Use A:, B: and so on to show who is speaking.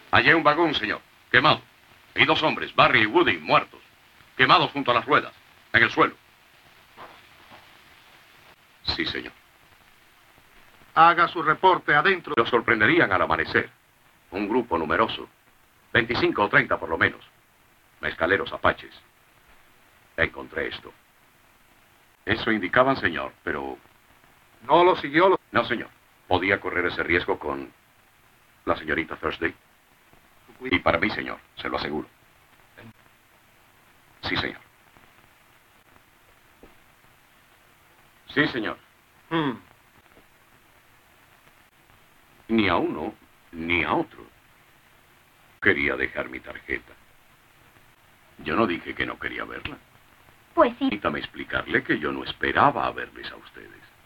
A: Hallé un vagón, señor, quemado. Y 2 hombres, Barry y Woody, muertos. Quemados junto a las ruedas, en el suelo. Sí, señor.
B: Haga su reporte adentro.
A: Los sorprenderían al amanecer. Un grupo numeroso. 25 o 30 por lo menos. Mezcaleros apaches. Encontré esto. Eso indicaban, señor, pero...
B: ¿No lo siguió?
A: No, señor. Podía correr ese riesgo con la señorita Thursday. Y para mí, señor, se lo aseguro. Sí, señor. Sí, señor. Ni a uno, ni a otro. Quería dejar mi tarjeta. Yo no dije que no quería verla.
C: Pues sí.
A: Permítame explicarle que yo no esperaba a verles a ustedes.